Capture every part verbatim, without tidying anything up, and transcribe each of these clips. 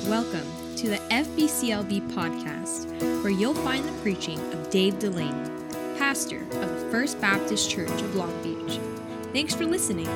Welcome to the F B C L B podcast, where you'll find the preaching of Dave Delaney, pastor of the First Baptist Church of Long Beach. Thanks for listening.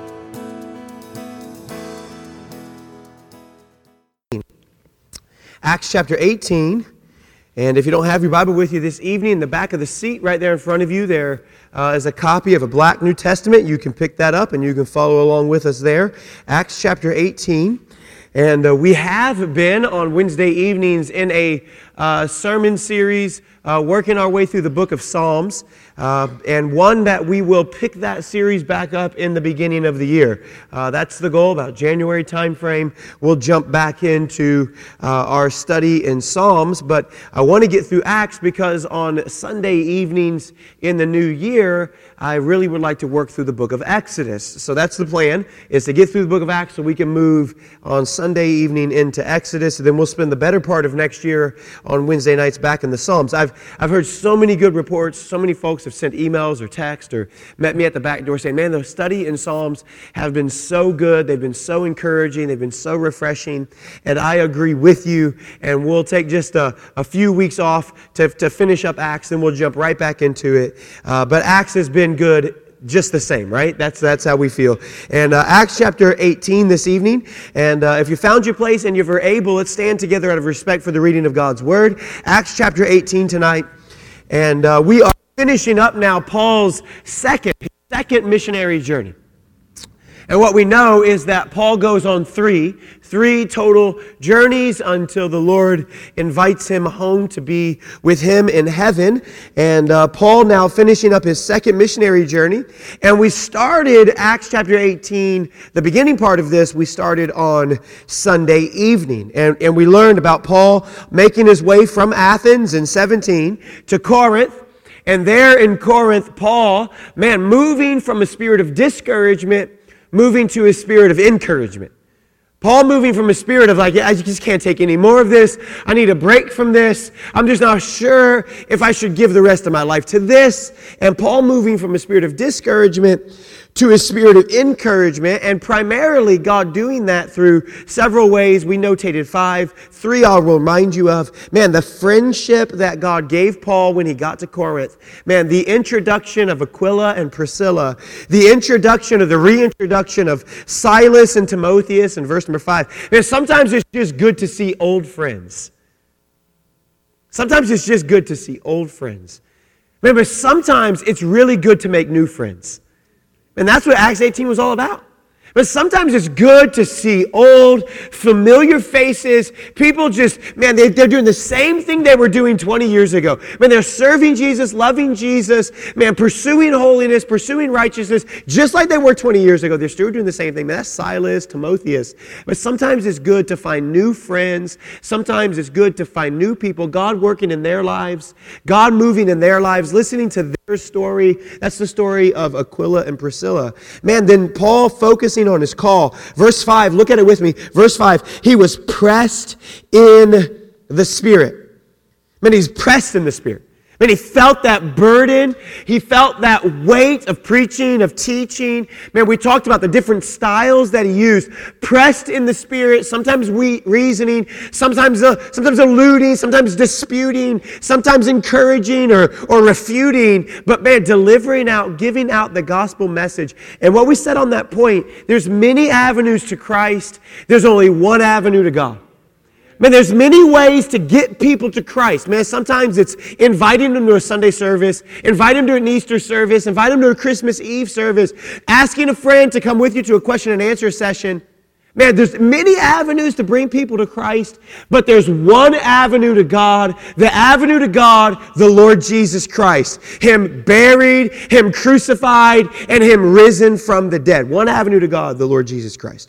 Acts chapter eighteen, and if you don't have your Bible with you this evening, in the back of the seat right there in front of you, there uh, is a copy of a black New Testament. You can pick that up and you can follow along with us there. Acts chapter eighteen. And uh, we have been on Wednesday evenings in a uh, sermon series uh, working our way through the book of Psalms, uh, and one that we will pick that series back up in the beginning of the year. Uh, that's the goal, about January time frame. We'll jump back into uh, our study in Psalms, but I want to get through Acts because on Sunday evenings in the new year, I really would like to work through the book of Exodus. So that's the plan, is to get through the book of Acts so we can move on Sunday evening into Exodus, and then we'll spend the better part of next year on Wednesday nights back in the Psalms. I've I've heard so many good reports. So many folks have sent emails or text or met me at the back door saying, man, the study in Psalms have been so good. They've been so encouraging. They've been so refreshing. And I agree with you. And we'll take just a, a few weeks off to, to finish up Acts, and we'll jump right back into it. Uh, but Acts has been good just the same, right? That's that's how we feel. And uh, Acts chapter eighteen this evening. And uh, if you found your place and if you're able, let's stand together out of respect for the reading of God's Word. Acts chapter eighteen tonight. And uh, we are finishing up now Paul's second, second missionary journey. And what we know is that Paul goes on three, three total journeys until the Lord invites him home to be with him in heaven. And uh, Paul now finishing up his second missionary journey. And we started Acts chapter eighteen, the beginning part of this, we started on Sunday evening. And, and we learned about Paul making his way from Athens in seventeen to Corinth. And there in Corinth, Paul, man, moving from a spirit of discouragement, moving to a spirit of encouragement. Paul moving from a spirit of like, yeah, I just can't take any more of this. I need a break from this. I'm just not sure if I should give the rest of my life to this. And Paul moving from a spirit of discouragement to a spirit of encouragement, and primarily God doing that through several ways. We notated five. Three I'll remind you of. Man, the friendship that God gave Paul when he got to Corinth. Man, the introduction of Aquila and Priscilla. The introduction of the reintroduction of Silas and Timotheus in verse number five. Man, sometimes it's just good to see old friends. Sometimes it's just good to see old friends. Remember, sometimes it's really good to make new friends. And that's what Acts eighteen was all about. But sometimes it's good to see old, familiar faces. People just, man, they, they're doing the same thing they were doing twenty years ago. Man, they're serving Jesus, loving Jesus, man, pursuing holiness, pursuing righteousness, just like they were twenty years ago. They're still doing the same thing. Man, that's Silas, Timotheus. But sometimes it's good to find new friends. Sometimes it's good to find new people, God working in their lives, God moving in their lives, listening to their story. That's the story of Aquila and Priscilla. Man, then Paul focusing on his call. Verse five, look at it with me. Verse five, he was pressed in the Spirit. Man, he's pressed in the Spirit. Man, he felt that burden. He felt that weight of preaching, of teaching. Man, we talked about the different styles that he used. Pressed in the Spirit, sometimes we, reasoning, sometimes uh, sometimes alluding, sometimes disputing, sometimes encouraging or, or refuting. But man, delivering out, giving out the gospel message. And what we said on that point, there's many avenues to Christ. There's only one avenue to God. Man, there's many ways to get people to Christ. Man, sometimes it's inviting them to a Sunday service, invite them to an Easter service, invite them to a Christmas Eve service, asking a friend to come with you to a question and answer session. Man, there's many avenues to bring people to Christ, but there's one avenue to God, the avenue to God, the Lord Jesus Christ. Him buried, Him crucified, and Him risen from the dead. One avenue to God, the Lord Jesus Christ.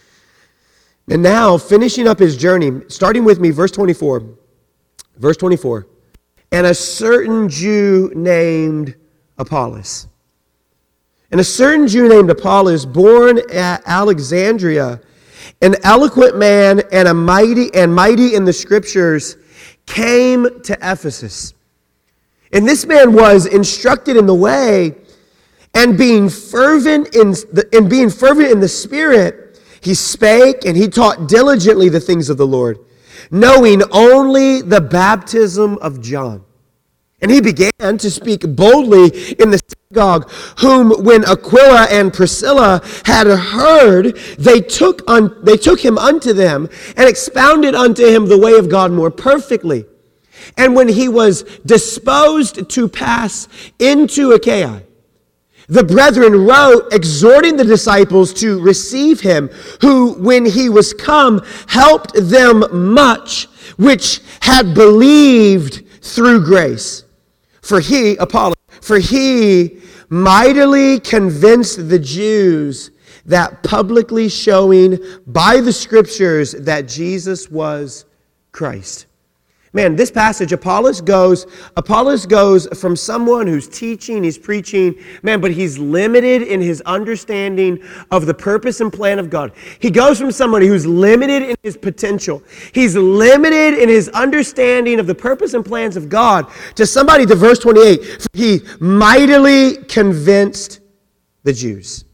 And now, finishing up his journey, starting with me, verse twenty-four. Verse twenty-four. And a certain Jew named Apollos. And a certain Jew named Apollos, born at Alexandria, an eloquent man and a mighty and mighty in the Scriptures, came to Ephesus. And this man was instructed in the way, and being fervent in the, and being fervent in the Spirit, He spake and he taught diligently the things of the Lord, knowing only the baptism of John. And he began to speak boldly in the synagogue, whom when Aquila and Priscilla had heard, they took, un, they took him unto them and expounded unto him the way of God more perfectly. And when he was disposed to pass into Achaia, the brethren wrote, exhorting the disciples to receive him, who, when he was come, helped them much, which had believed through grace. For he, Apollos, for he mightily convinced the Jews, that publicly showing by the scriptures that Jesus was Christ. Man, this passage, Apollos goes, Apollos goes from someone who's teaching, he's preaching, man, but he's limited in his understanding of the purpose and plan of God. He goes from somebody who's limited in his potential. He's limited in his understanding of the purpose and plans of God to somebody, to verse twenty-eight, he mightily convinced the Jews.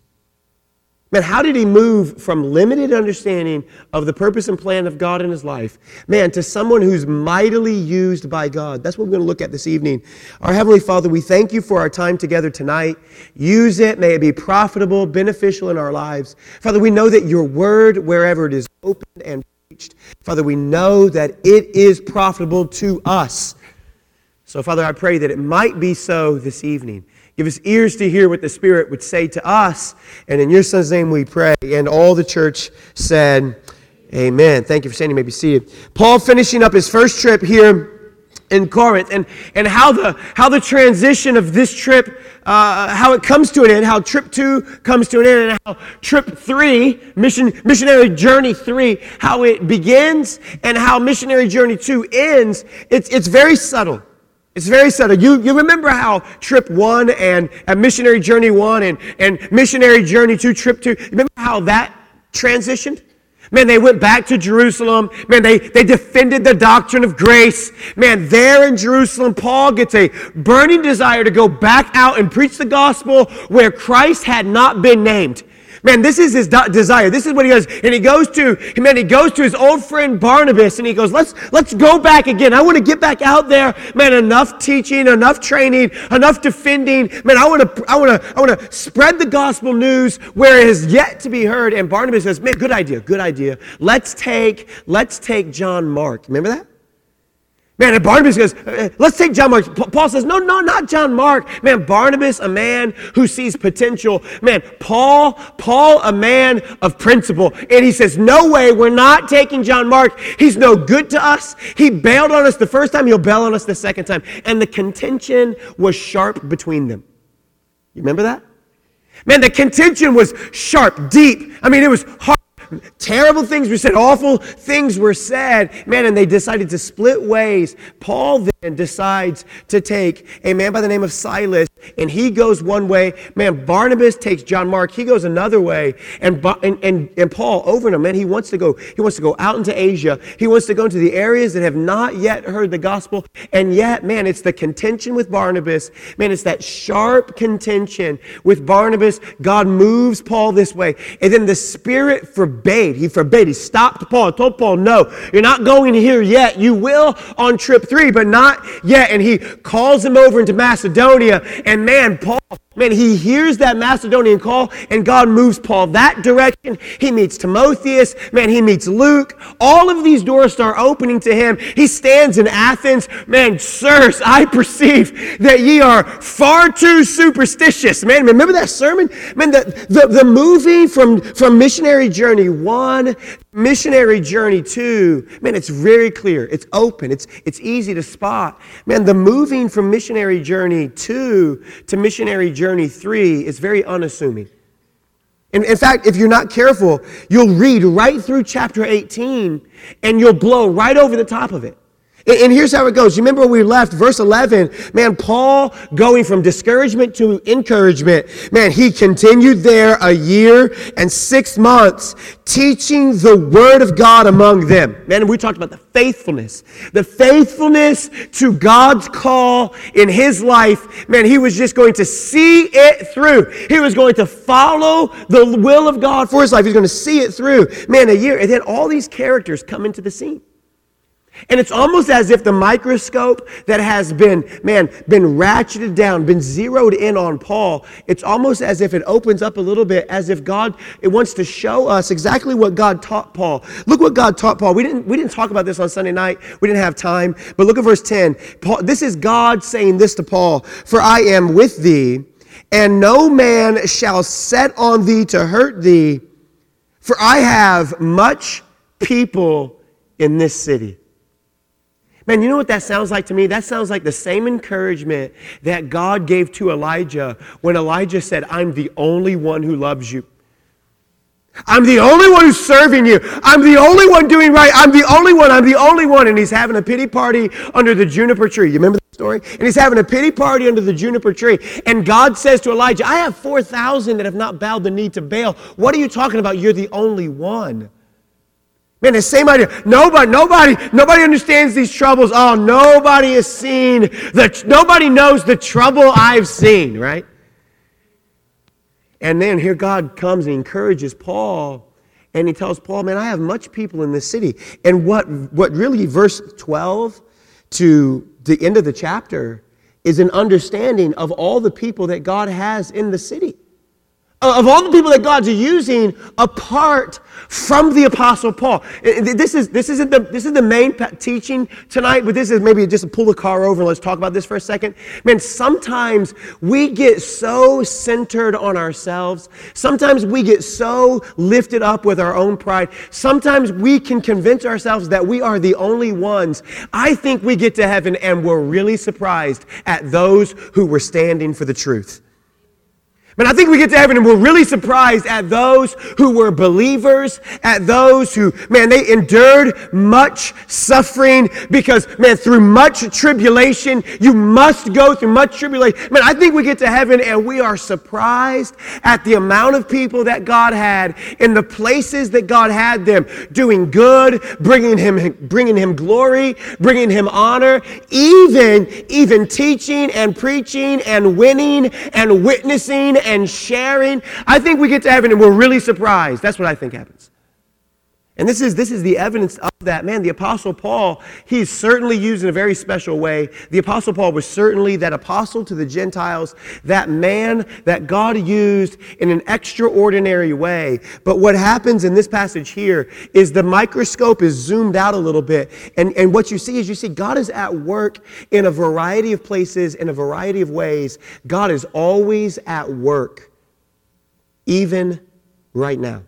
Man, how did he move from limited understanding of the purpose and plan of God in his life, man, to someone who's mightily used by God? That's what we're going to look at this evening. Our Heavenly Father, we thank you for our time together tonight. Use it. May it be profitable, beneficial in our lives. Father, we know that your word, wherever it is opened and preached, Father, we know that it is profitable to us. So, Father, I pray that it might be so this evening. Give us ears to hear what the Spirit would say to us. And in your Son's name we pray. And all the church said, amen. Thank you for standing. You may be seated. Paul finishing up his first trip here in Corinth. And, and how, the, how the transition of this trip, uh, how it comes to an end, how trip two comes to an end, and how trip three, mission, missionary journey three, how it begins and how missionary journey two ends. It's, it's very subtle. It's very subtle. You, you remember how trip one and, and missionary journey one and, and missionary journey two, trip two, remember how that transitioned? Man, they went back to Jerusalem. Man, they, they defended the doctrine of grace. Man, there in Jerusalem, Paul gets a burning desire to go back out and preach the gospel where Christ had not been named. Man, this is his desire. This is what he does. And he goes to, man, he goes to his old friend Barnabas and he goes, let's, let's go back again. I want to get back out there. Man, enough teaching, enough training, enough defending. Man, I want to, I want to, I want to spread the gospel news where it has yet to be heard. And Barnabas says, man, good idea, good idea. Let's take, let's take John Mark. Remember that? Man, and Barnabas goes, let's take John Mark. Paul says, no, no, not John Mark. Man, Barnabas, a man who sees potential. Man, Paul, Paul, a man of principle. And he says, no way, we're not taking John Mark. He's no good to us. He bailed on us the first time, he'll bail on us the second time. And the contention was sharp between them. You remember that? Man, the contention was sharp, deep. I mean, it was hard. Terrible things were said, awful things were said. Man, and they decided to split ways. Paul then decides to take a man by the name of Silas, and he goes one way. Man, Barnabas takes John Mark, he goes another way. And and and, and Paul, over and over, man, he wants to go, he wants to go out into Asia. He wants to go into the areas that have not yet heard the gospel. And yet, man, it's the contention with Barnabas. Man, it's that sharp contention with Barnabas. God moves Paul this way. And then the Spirit forbade. He forbade. He stopped Paul. Told Paul, no, you're not going here yet. You will on trip three, but not yet. And he calls him over into Macedonia. And man, Paul, man, he hears that Macedonian call, and God moves Paul that direction. He meets Timotheus. Man, he meets Luke. All of these doors start opening to him. He stands in Athens. Man, sirs, I perceive that ye are far too superstitious. Man, remember that sermon? Man, the, the, the moving from, from missionary journey one, missionary journey two, man, it's very clear. It's open. It's, it's easy to spot. Man, the moving from missionary journey two to missionary journey three is very unassuming. In, in fact, if you're not careful, you'll read right through chapter eighteen and you'll blow right over the top of it. And here's how it goes. You remember when we left, verse eleven, man, Paul going from discouragement to encouragement. Man, he continued there a year and six months teaching the word of God among them. Man, we talked about the faithfulness, the faithfulness to God's call in his life. Man, he was just going to see it through. He was going to follow the will of God for his life. He's going to see it through. Man, a year. And then all these characters come into the scene. And it's almost as if the microscope that has been, man, been ratcheted down, been zeroed in on Paul, it's almost as if it opens up a little bit, as if God, it wants to show us exactly what God taught Paul. Look what God taught Paul. We didn't, we didn't talk about this on Sunday night. We didn't have time. But look at verse ten. Paul, this is God saying this to Paul. For I am with thee, and no man shall set on thee to hurt thee, for I have much people in this city. Man, you know what that sounds like to me? That sounds like the same encouragement that God gave to Elijah when Elijah said, I'm the only one who loves you. I'm the only one who's serving you. I'm the only one doing right. I'm the only one. I'm the only one. And he's having a pity party under the juniper tree. You remember that story? And he's having a pity party under the juniper tree. And God says to Elijah, I have four thousand that have not bowed the knee to Baal. What are you talking about? You're the only one. Man, the same idea. Nobody, nobody, nobody understands these troubles. Oh, nobody has seen the, nobody knows the trouble I've seen, right? And then here God comes and encourages Paul, and he tells Paul, man, I have much people in this city. And what, what really verse twelve to the end of the chapter is an understanding of all the people that God has in the city. Of all the people that God's using apart from the Apostle Paul. This is this isn't the this is the main teaching tonight, but this is maybe just to pull the car over and let's talk about this for a second. Man, sometimes we get so centered on ourselves. Sometimes we get so lifted up with our own pride. Sometimes we can convince ourselves that we are the only ones. I think we get to heaven and we're really surprised at those who were standing for the truth. And I think we get to heaven and we're really surprised at those who were believers, at those who, man, they endured much suffering because, man, through much tribulation, you must go through much tribulation. Man, I think we get to heaven and we are surprised at the amount of people that God had in the places that God had them doing good, bringing him, bringing him glory, bringing him honor, even, even teaching and preaching and winning and witnessing and sharing. I think we get to heaven and we're really surprised. That's what I think happens. And this is this is the evidence of that. Man, the Apostle Paul, he's certainly used in a very special way. The Apostle Paul was certainly that apostle to the Gentiles, that man that God used in an extraordinary way. But what happens in this passage here is the microscope is zoomed out a little bit. And, and what you see is you see God is at work in a variety of places, in a variety of ways. God is always at work, even right now.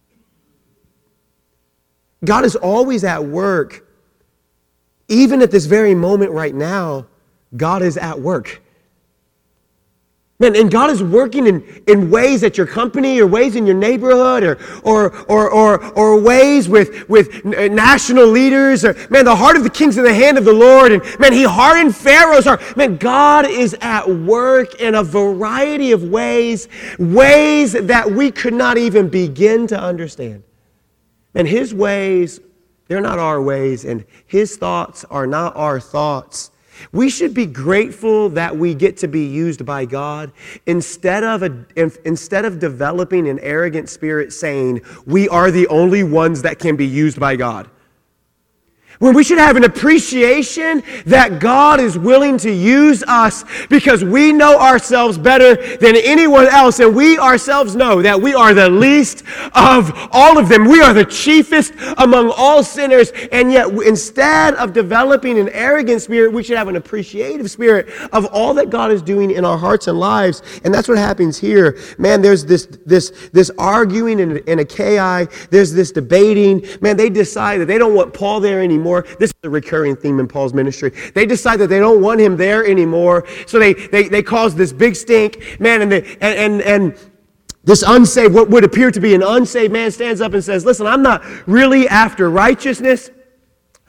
God is always at work. Even at this very moment right now, God is at work. Man, and God is working in, in ways at your company or ways in your neighborhood or or or or, or ways with, with national leaders. Or, man, the heart of the king's in the hand of the Lord. And man, he hardened Pharaoh's heart. Man, God is at work in a variety of ways, ways that we could not even begin to understand. And his ways, they're not our ways, and his thoughts are not our thoughts. We should be grateful that we get to be used by God instead of a, instead of developing an arrogant spirit saying we are the only ones that can be used by God. When we should have an appreciation that God is willing to use us because we know ourselves better than anyone else, and we ourselves know that we are the least of all of them. We are the chiefest among all sinners, and yet instead of developing an arrogant spirit, we should have an appreciative spirit of all that God is doing in our hearts and lives. And that's what happens here. Man, there's this this this arguing in, in Achaia. There's this debating. Man, they decide that they don't want Paul there anymore. This is a recurring theme in Paul's ministry. They decide that they don't want him there anymore. So they they, they cause this big stink. Man, and, they, and, and, and this unsaved, what would appear to be an unsaved man stands up and says, listen, I'm not really after righteousness.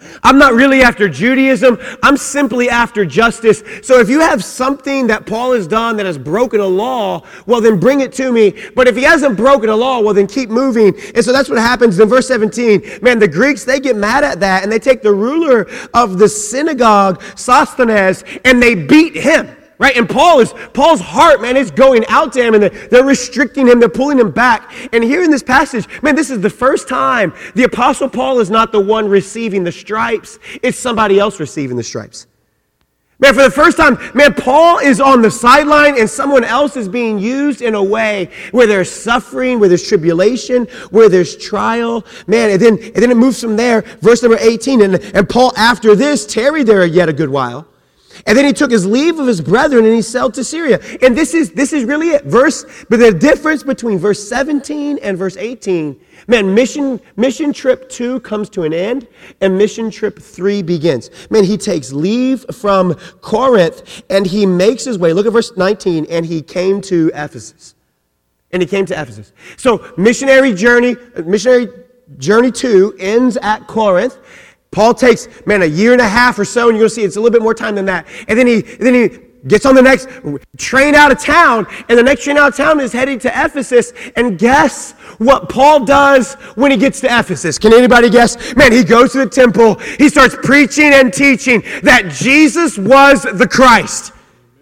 I'm not really after Judaism. I'm simply after justice. So if you have something that Paul has done that has broken a law, well, then bring it to me. But if he hasn't broken a law, well, then keep moving. And so that's what happens in verse seventeen. Man, the Greeks, they get mad at that, and they take the ruler of the synagogue, Sosthenes, and they beat him. Right? And Paul is, Paul's heart, man, is going out to him, and they're, they're restricting him. They're pulling him back. And here in this passage, man, this is the first time the Apostle Paul is not the one receiving the stripes. It's somebody else receiving the stripes. Man, for the first time, man, Paul is on the sideline, and someone else is being used in a way where there's suffering, where there's tribulation, where there's trial. Man, and then, and then it moves from there. Verse number eighteen, and, and Paul, after this, tarried there yet a good while. And then he took his leave of his brethren and he sailed to Syria. And this is this is really it. Verse, but the difference between verse seventeen and verse eighteen, man, mission, mission trip two comes to an end and mission trip three begins. Man, he takes leave from Corinth and he makes his way. Look at verse nineteen, and he came to Ephesus. And he came to Ephesus. So missionary journey, missionary journey two ends at Corinth. Paul takes, man, a year and a half or so, and you're going to see it's a little bit more time than that. And then he, and then he gets on the next train out of town, and the next train out of town is heading to Ephesus. And guess what Paul does when he gets to Ephesus? Can anybody guess? Man, he goes to the temple. He starts preaching and teaching that Jesus was the Christ.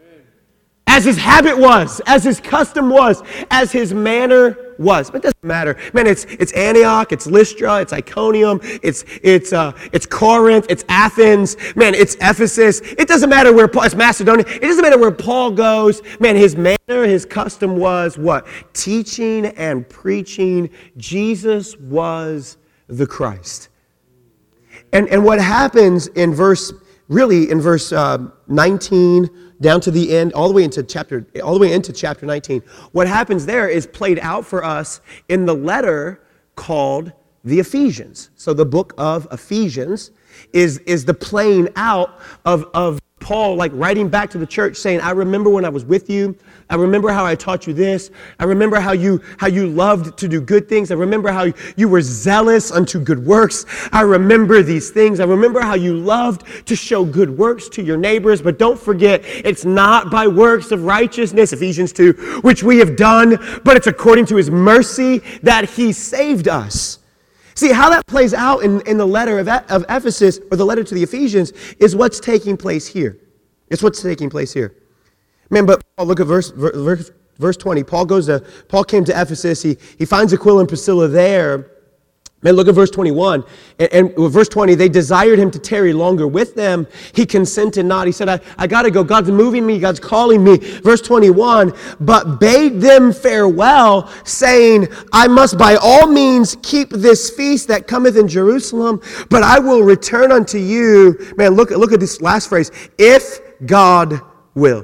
As his habit was, as his custom was, as his manner was. But it doesn't matter. Man, it's it's Antioch, it's Lystra, it's Iconium, it's it's uh, it's Corinth, it's Athens, man, it's Ephesus. It doesn't matter where Paul, it's Macedonia. It doesn't matter where Paul goes. Man, his manner, his custom was what? Teaching and preaching. Jesus was the Christ. And and what happens in verse, really in verse uh, nineteen, down to the end, all the way into chapter, all the way into chapter nineteen. What happens there is played out for us in the letter called the Ephesians. So the book of Ephesians is, is the playing out of, of Paul, like writing back to the church saying, I remember when I was with you. I remember how I taught you this. I remember how you how you loved to do good things. I remember how you were zealous unto good works. I remember these things. I remember how you loved to show good works to your neighbors. But don't forget, it's not by works of righteousness, Ephesians two, which we have done, but it's according to his mercy that he saved us. See, how that plays out in, in the letter of, of Ephesus, or the letter to the Ephesians, is what's taking place here. It's what's taking place here. Man, but Paul, look at verse, verse verse twenty. Paul goes to Paul came to Ephesus. He he finds Aquila and Priscilla there. Man, look at verse twenty-one. And, and with verse twenty, they desired him to tarry longer with them. He consented not. He said, I, I got to go. God's moving me. God's calling me. Verse twenty-one, but bade them farewell, saying, I must by all means keep this feast that cometh in Jerusalem, but I will return unto you. Man, look, look at this last phrase. If God will.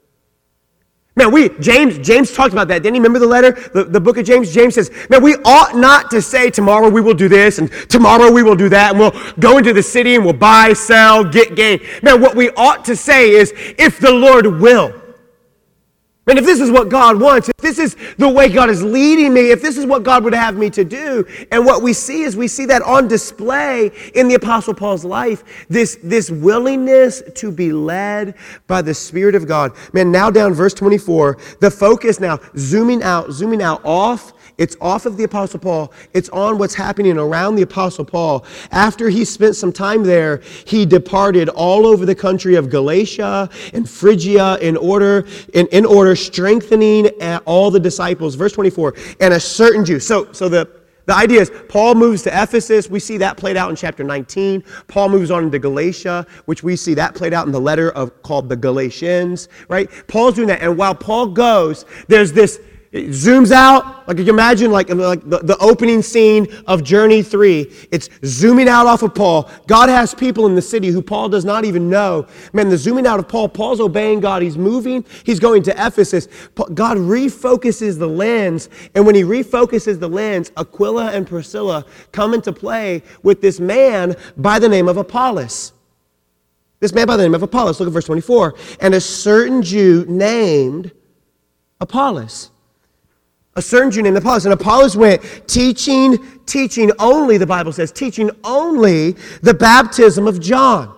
Man, we, James, James talked about that. Didn't he remember the letter? The, the book of James? James says, man, we ought not to say tomorrow we will do this and tomorrow we will do that and we'll go into the city and we'll buy, sell, get gain. Man, what we ought to say is, if the Lord will. And if this is what God wants, if this is the way God is leading me, if this is what God would have me to do, and what we see is we see that on display in the Apostle Paul's life, this, this willingness to be led by the Spirit of God. Man, now down verse twenty-four, the focus now, zooming out, zooming out off, it's off of the Apostle Paul. It's on what's happening around the Apostle Paul. After he spent some time there, he departed all over the country of Galatia and Phrygia in order, in, in order strengthening all the disciples. Verse twenty-four, and a certain Jew. So, so the, the idea is Paul moves to Ephesus. We see that played out in chapter nineteen. Paul moves on into Galatia, which we see that played out in the letter of called the Galatians, right? Paul's doing that. And while Paul goes, there's this, it zooms out, like you can imagine, like, like the, the opening scene of Journey three. It's zooming out off of Paul. God has people in the city who Paul does not even know. Man, the zooming out of Paul, Paul's obeying God. He's moving. He's going to Ephesus. God refocuses the lens. And when he refocuses the lens, Aquila and Priscilla come into play with this man by the name of Apollos. This man by the name of Apollos. Look at verse twenty-four. And a certain Jew named Apollos. A certain Jew named Apollos. And Apollos went teaching, teaching only, the Bible says, teaching only the baptism of John.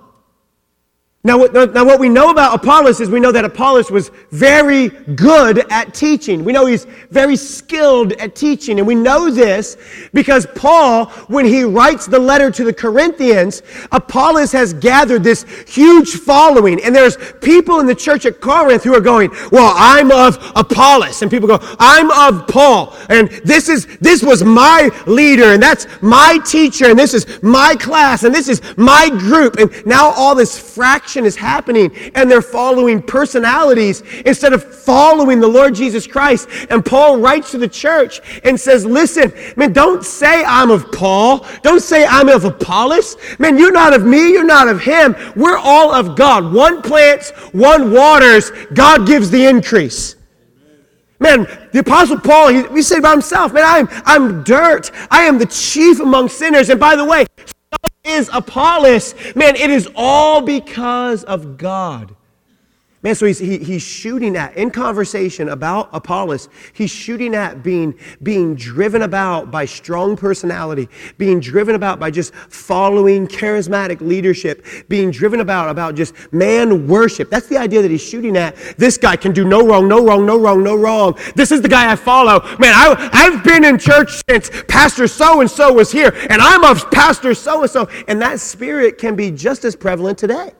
Now what, now, what we know about Apollos is we know that Apollos was very good at teaching. We know he's very skilled at teaching. And we know this because Paul, when he writes the letter to the Corinthians, Apollos has gathered this huge following. And there's people in the church at Corinth who are going, well, I'm of Apollos. And people go, I'm of Paul. And this is this was my leader. And that's my teacher. And this is my class. And this is my group. And now all this fraction is happening, and they're following personalities instead of following the Lord Jesus Christ. And Paul writes to the church and says, listen, man, don't say I'm of Paul. Don't say I'm of Apollos. Man, you're not of me. You're not of him. We're all of God. One plants, one waters. God gives the increase. Man, the Apostle Paul, he, he said about himself, man, I'm, I'm dirt. I am the chief among sinners. And by the way, is Apollos, man, it is all because of God. Man, so he's, he, he's shooting at, in conversation about Apollos, he's shooting at being, being driven about by strong personality, being driven about by just following charismatic leadership, being driven about, about just man worship. That's the idea that he's shooting at. This guy can do no wrong, no wrong, no wrong, no wrong. This is the guy I follow. Man, I, I've been in church since Pastor so-and-so was here, and I'm of Pastor so-and-so. And that spirit can be just as prevalent today.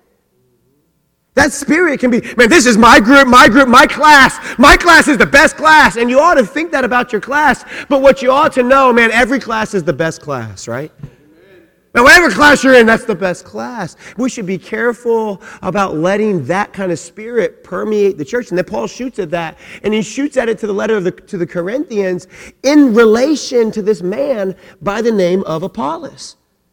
That spirit can be, man, this is my group, my group, my class. My class is the best class. And you ought to think that about your class. But what you ought to know, man, every class is the best class, right? Now, whatever class you're in, that's the best class. We should be careful about letting that kind of spirit permeate the church. And then Paul shoots at that. And he shoots at it to the letter of the, to the Corinthians in relation to this man by the name of Apollos.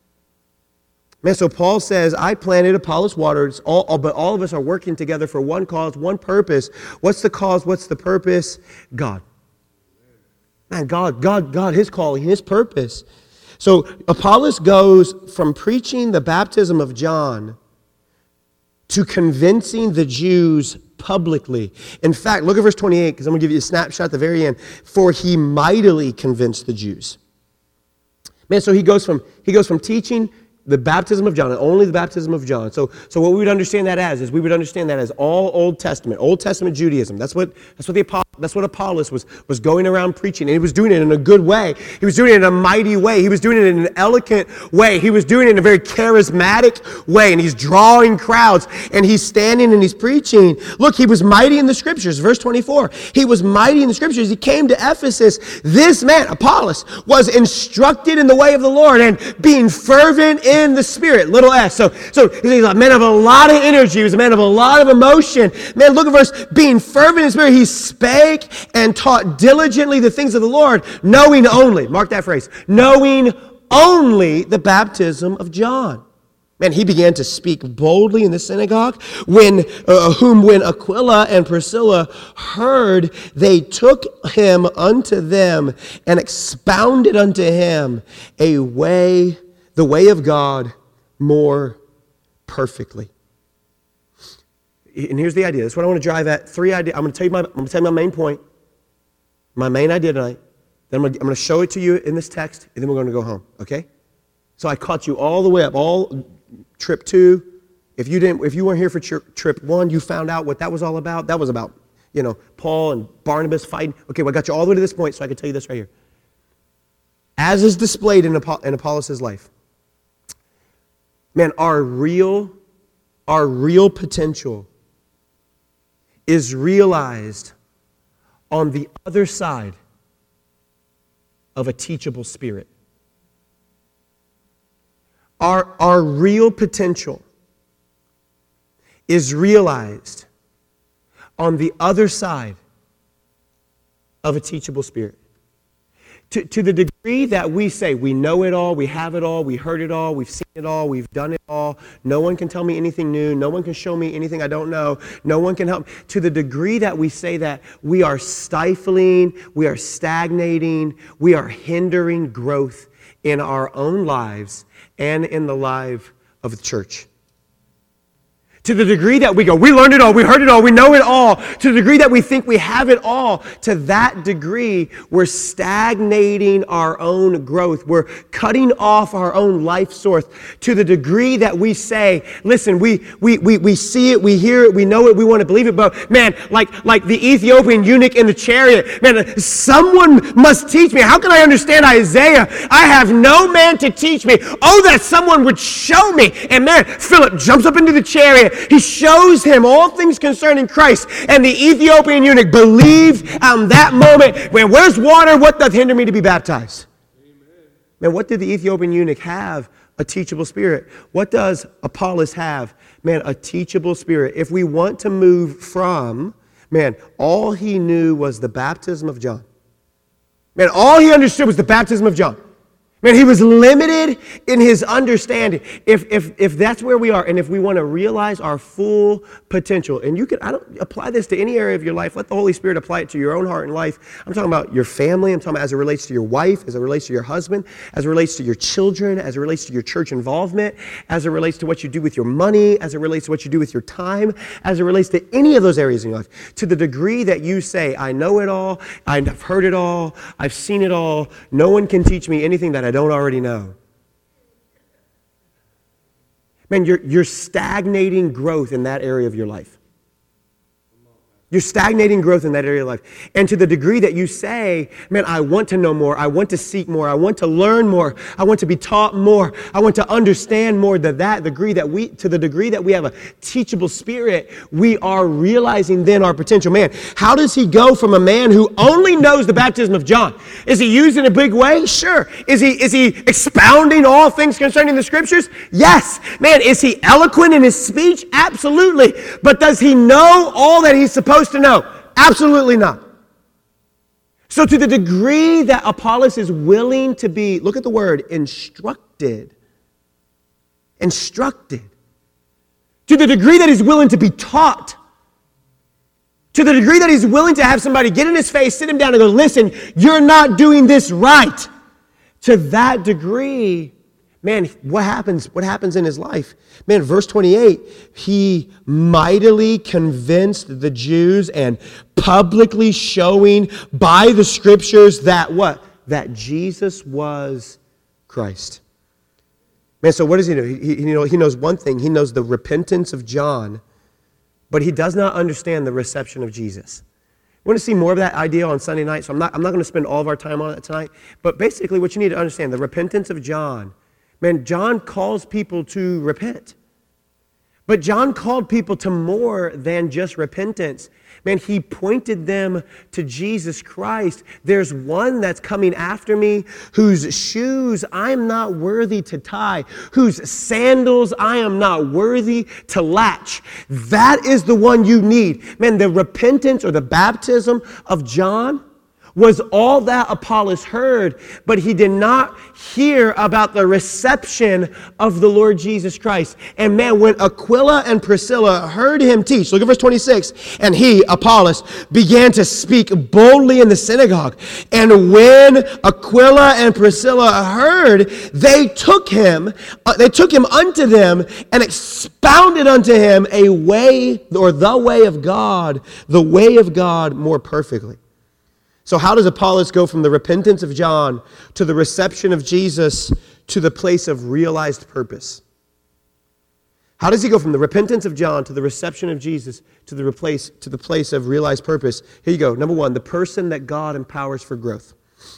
Man, so Paul says, I planted, Apollos watered, it's all, all, but all of us are working together for one cause, one purpose. What's the cause? What's the purpose? God. Man, God, God, God, his calling, his purpose. So Apollos goes from preaching the baptism of John to convincing the Jews publicly. In fact, look at verse twenty-eight, because I'm going to give you a snapshot at the very end. For he mightily convinced the Jews. Man, so he goes from he goes from teaching the baptism of John, and only the baptism of John. So, so what we would understand that as is we would understand that as all Old Testament, Old Testament Judaism. That's what that's what the that's what Apollos was was going around preaching, and he was doing it in a good way. He was doing it in a mighty way. He was doing it in an eloquent way. He was doing it in a very charismatic way, and he's drawing crowds, and he's standing and he's preaching. Look, he was mighty in the Scriptures. Verse twenty-four. He was mighty in the Scriptures. He came to Ephesus. This man, Apollos, was instructed in the way of the Lord and being fervent in in the Spirit, little s. So, so he's a man of a lot of energy. He was a man of a lot of emotion. Man, look at verse, being fervent in spirit, he spake and taught diligently the things of the Lord, knowing only, mark that phrase, knowing only the baptism of John. Man, he began to speak boldly in the synagogue, when uh, whom when Aquila and Priscilla heard, they took him unto them and expounded unto him a way the way of God more perfectly. And here's the idea. That's what I want to drive at. Three ideas. I'm going to tell you my, I'm going to tell you my main point, my main idea tonight. Then I'm going, to, I'm going to show it to you in this text, and then we're going to go home. Okay? So I caught you all the way up, all trip two. If you didn't, if you weren't here for trip, trip one, you found out what that was all about. That was about, you know, Paul and Barnabas fighting. Okay, well, I got you all the way to this point, so I can tell you this right here. As is displayed in, in Apollos' life. Man, our real, our real potential is realized on the other side of a teachable spirit. Our, our real potential is realized on the other side of a teachable spirit. To, to the degree that we say we know it all, we have it all, we heard it all, we've seen it all, we've done it all, no one can tell me anything new, no one can show me anything I don't know, no one can help. To the degree that we say that, we are stifling, we are stagnating, we are hindering growth in our own lives and in the life of the church. To the degree that we go, we learned it all, we heard it all, we know it all. To the degree that we think we have it all, to that degree, we're stagnating our own growth. We're cutting off our own life source. To the degree that we say, listen, we we we, we see it, we hear it, we know it, we want to believe it, but man, like, like the Ethiopian eunuch in the chariot, man, someone must teach me. How can I understand Isaiah? I have no man to teach me. Oh, that someone would show me. And man, Philip jumps up into the chariot. He shows him all things concerning Christ. And the Ethiopian eunuch believed on that moment, man, where's water? What doth hinder me to be baptized? Amen. Man, what did the Ethiopian eunuch have? A teachable spirit. What does Apollos have? Man, a teachable spirit. If we want to move from, man, all he knew was the baptism of John. Man, all he understood was the baptism of John. Man, he was limited in his understanding. If if if that's where we are, and if we want to realize our full potential, and you can, I don't apply this to any area of your life. Let the Holy Spirit apply it to your own heart and life. I'm talking about your family. I'm talking about as it relates to your wife, as it relates to your husband, as it relates to your children, as it relates to your church involvement, as it relates to what you do with your money, as it relates to what you do with your time, as it relates to any of those areas in your life. To the degree that you say, I know it all, I've heard it all, I've seen it all, no one can teach me anything that I don't already know. Man, you're, you're stagnating growth in that area of your life. You're stagnating growth in that area of life. And to the degree that you say, man, I want to know more, I want to seek more, I want to learn more, I want to be taught more, I want to understand more, to that degree that we, to the degree that we have a teachable spirit, we are realizing then our potential. Man, how does he go from a man who only knows the baptism of John? Is he used in a big way? Sure. Is he, is he expounding all things concerning the scriptures? Yes. Man, is he eloquent in his speech? Absolutely. But does he know all that he's supposed to know? Absolutely not. So to the degree that Apollos is willing to be, look at the word, instructed. Instructed. To the degree that he's willing to be taught. To the degree that he's willing to have somebody get in his face, sit him down and go, listen, you're not doing this right. To that degree, man, what happens? What happens in his life? Man, verse twenty-eight, he mightily convinced the Jews and publicly showing by the scriptures that what? That Jesus was Christ. Man, so what does he know? He, he, you know, he knows one thing. He knows the repentance of John, but he does not understand the reception of Jesus. We're going to see more of that idea on Sunday night, so I'm not, I'm not going to spend all of our time on it tonight. But basically what you need to understand, the repentance of John. Man, John calls people to repent. But John called people to more than just repentance. Man, he pointed them to Jesus Christ. There's one that's coming after me whose shoes I am not worthy to tie, whose sandals I am not worthy to latch. That is the one you need. Man, the repentance or the baptism of John was all that Apollos heard, but he did not hear about the reception of the Lord Jesus Christ. And man, when Aquila and Priscilla heard him teach, look at verse twenty-six, and he, Apollos, began to speak boldly in the synagogue. And when Aquila and Priscilla heard, they took him, uh, they took him unto them and expounded unto him a way, or the way of God, the way of God more perfectly. So how does Apollos go from the repentance of John to the reception of Jesus to the place of realized purpose? How does he go from the repentance of John to the reception of Jesus to the replace to the place of realized purpose? Here you go. Number one, the person that God empowers for growth.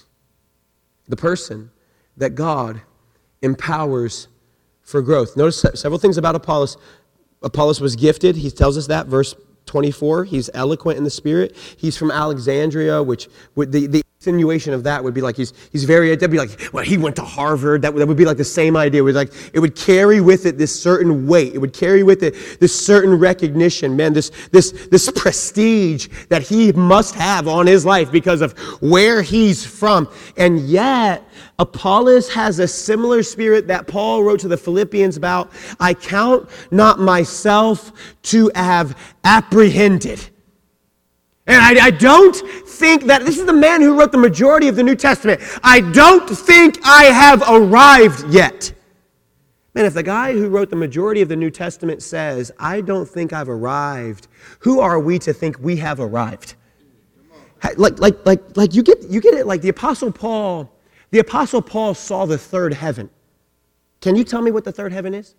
The person that God empowers for growth. Notice several things about Apollos. Apollos was gifted. He tells us that, verse twenty-four, he's eloquent in the spirit. He's from Alexandria, which would, the, the insinuation of that would be like he's he's very, that'd be like, well, he went to Harvard. That would, that would be like the same idea. It would like it would carry with it this certain weight. It would carry with it this certain recognition, man, this this this prestige that he must have on his life because of where he's from. And yet, Apollos has a similar spirit that Paul wrote to the Philippians about. I count not myself to have apprehended. And I, I don't think that, this is the man who wrote the majority of the New Testament. I don't think I have arrived yet. Man, if the guy who wrote the majority of the New Testament says, I don't think I've arrived, who are we to think we have arrived? Like, like, like, like you get, you get it. Like the Apostle Paul, the Apostle Paul saw the third heaven. Can you tell me what the third heaven is?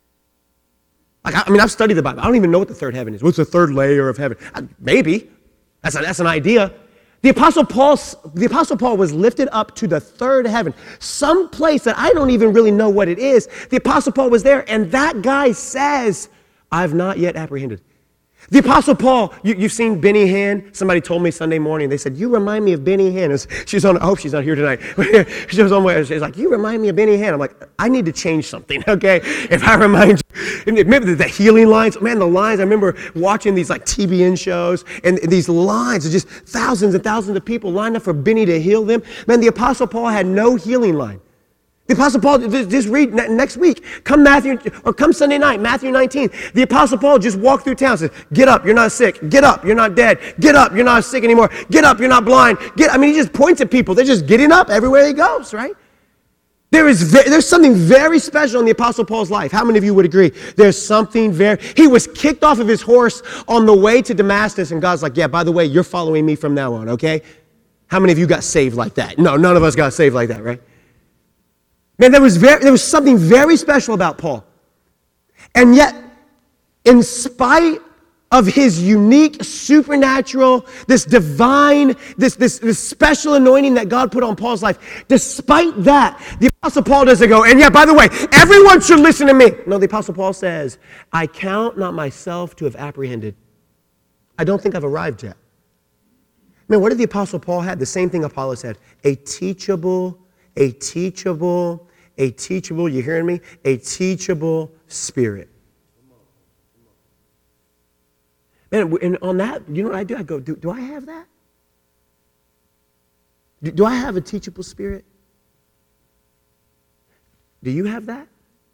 Like, I mean, I've studied the Bible. I don't even know what the third heaven is. What's the third layer of heaven? Maybe. That's, a, that's an idea. The Apostle Paul, the Apostle Paul was lifted up to the third heaven, some place that I don't even really know what it is. The Apostle Paul was there, and that guy says, I've not yet apprehended. The Apostle Paul, you, you've seen Benny Hinn. Somebody told me Sunday morning, they said, you remind me of Benny Hinn. Was, she's on, I hope she's not here tonight. She was on my, she's like, you remind me of Benny Hinn. I'm like, I need to change something, okay? If I remind you, remember the healing lines? Man, the lines, I remember watching these like T B N shows, and these lines are just thousands and thousands of people lined up for Benny to heal them. Man, the Apostle Paul had no healing line. The Apostle Paul, just read next week, come Matthew, or come Sunday night, Matthew nineteen. The Apostle Paul just walked through town and says, get up, you're not sick. Get up, you're not dead. Get up, you're not sick anymore. Get up, you're not blind. Get, I mean, he just points at people. They're just getting up everywhere he goes, right? There is ve- there's something very special in the Apostle Paul's life. How many of you would agree? There's something very, he was kicked off of his horse on the way to Damascus, and God's like, yeah, by the way, you're following me from now on, okay? How many of you got saved like that? No, none of us got saved like that, right? Man, there was, very, there was something very special about Paul. And yet, in spite of his unique, supernatural, this divine, this, this, this special anointing that God put on Paul's life, despite that, the Apostle Paul doesn't go, and yeah, by the way, everyone should listen to me. No, the Apostle Paul says, I count not myself to have apprehended. I don't think I've arrived yet. Man, what did the Apostle Paul have? The same thing Apollos had. A teachable, a teachable, a teachable, you hearing me? A teachable spirit. Man, and on that, you know what I do? I go, do, do I have that? Do, do I have a teachable spirit? Do you have that?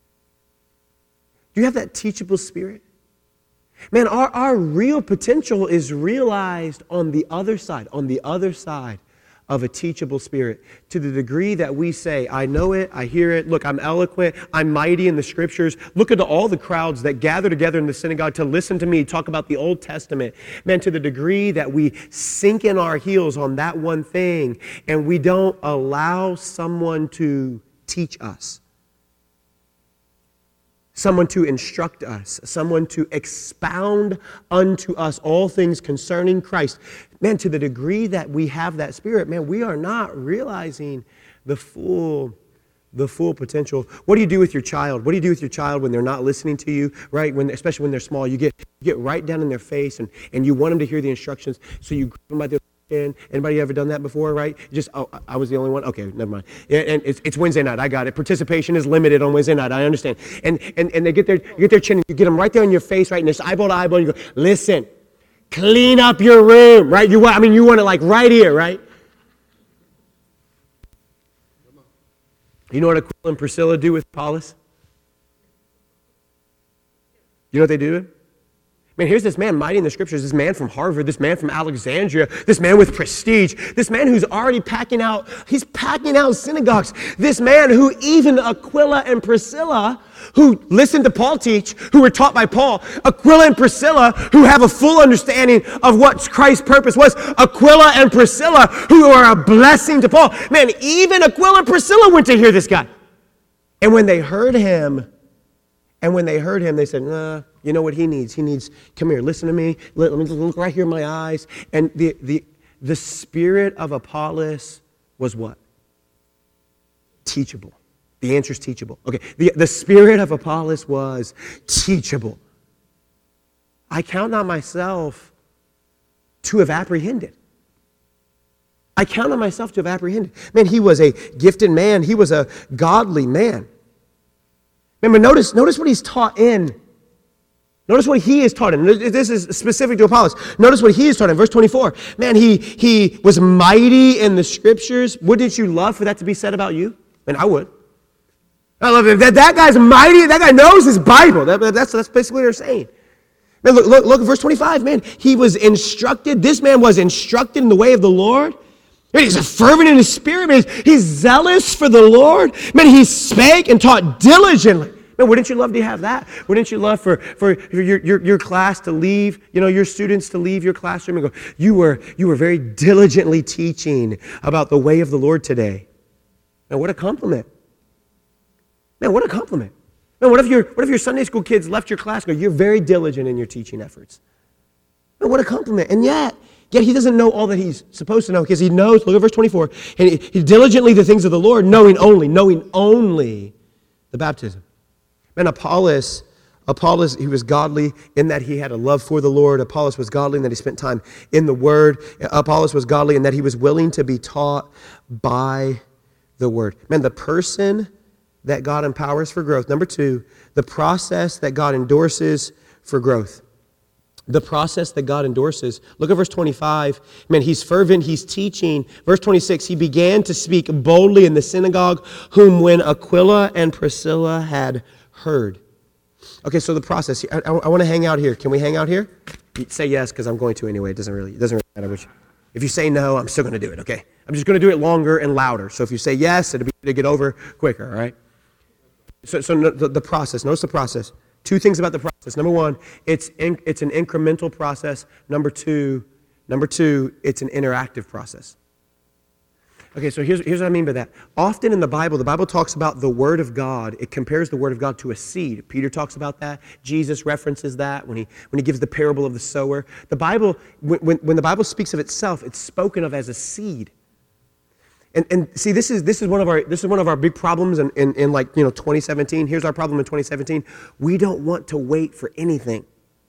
Do you have that teachable spirit? Man, our, our real potential is realized on the other side, on the other side of a teachable spirit, to the degree that we say, I know it, I hear it, look, I'm eloquent, I'm mighty in the scriptures. Look at the, all the crowds that gather together in the synagogue to listen to me talk about the Old Testament. Man, to the degree that we sink in our heels on that one thing and we don't allow someone to teach us, someone to instruct us, someone to expound unto us all things concerning Christ. Man, to the degree that we have that spirit, man, we are not realizing the full, the full potential. What do you do with your child? What do you do with your child when they're not listening to you, right? When, especially when they're small, you get, you get right down in their face and, and you want them to hear the instructions, so you grab them by the hand. Anybody ever done that before, right? Just, oh, I was the only one? Okay, never mind. And it's, it's Wednesday night, I got it. Participation is limited on Wednesday night, I understand. And, and, and they get their, you get their chin, and you get them right there in your face, right? And it's eyeball to eyeball, and you go, listen. Clean up your room, right? You want, I mean, you want it like right here, right? You know what Aquila and Priscilla do with Apollos? You know what they do? Man, here's this man mighty in the scriptures, this man from Harvard, this man from Alexandria, this man with prestige, this man who's already packing out, he's packing out synagogues, this man who even Aquila and Priscilla, who listened to Paul teach, who were taught by Paul, Aquila and Priscilla, who have a full understanding of what Christ's purpose was, Aquila and Priscilla, who are a blessing to Paul. Man, even Aquila and Priscilla went to hear this guy. And when they heard him, and when they heard him, they said, nah, you know what he needs? He needs, come here, listen to me. Let, let me look right here in my eyes. And the, the, the spirit of Apollos was what? Teachable. The answer is teachable. Okay, the, the spirit of Apollos was teachable. I count not myself to have apprehended. I count on myself to have apprehended. Man, he was a gifted man. He was a godly man. Remember, notice, notice what he's taught in. Notice what he is taught in. This is specific to Apollos. Notice what he is taught in. Verse twenty-four. Man, he, he was mighty in the scriptures. Wouldn't you love for that to be said about you? And I would. I love it. That, that guy's mighty. That guy knows his Bible. That, that's, that's basically what they're saying. Man, look, look, look at verse twenty-five. Man, he was instructed. This man was instructed in the way of the Lord. Man, he's a fervent in his spirit. Man, he's, he's zealous for the Lord. Man, he spake and taught diligently. Man, Man, wouldn't you love to have that? Wouldn't you love for, for your, your, your class to leave, you know, your students to leave your classroom and go, you were, you were very diligently teaching about the way of the Lord today. Man, what a compliment. Man, what a compliment. Man, what if your, what if your Sunday school kids left your class and go, you're very diligent in your teaching efforts. Man, what a compliment. And yet, Yet he doesn't know all that he's supposed to know because he knows, look at verse twenty-four, and he, he diligently the things of the Lord, knowing only, knowing only the baptism. Man, Apollos, Apollos, he was godly in that he had a love for the Lord. Apollos was godly in that he spent time in the Word. Apollos was godly in that he was willing to be taught by the Word. Man, the person that God empowers for growth. Number two, the process that God endorses for growth. The process that God endorses. Look at verse twenty-five. Man, he's fervent, he's teaching. Verse twenty-six, he began to speak boldly in the synagogue, whom when Aquila and Priscilla had heard. Okay, so the process. I, I, I want to hang out here. Can we hang out here? You say yes, because I'm going to anyway. It doesn't really, it doesn't really matter which. If you say no, I'm still going to do it, okay? I'm just going to do it longer and louder. So if you say yes, it'll be to get over quicker, all right? So, so no, the, the process. Notice the process. Two things about the process. Number one, it's in, it's an incremental process. Number two, number two, it's an interactive process. Okay, so here's, here's what I mean by that. Often in the Bible, the Bible talks about the Word of God. It compares the Word of God to a seed. Peter talks about that. Jesus references that when he, when he gives the parable of the sower. The Bible, when, when, when the Bible speaks of itself, it's spoken of as a seed. And, and see, this is this is one of our this is one of our big problems in, in, in like you know twenty seventeen. Here's our problem in twenty seventeen. We don't want to wait for anything.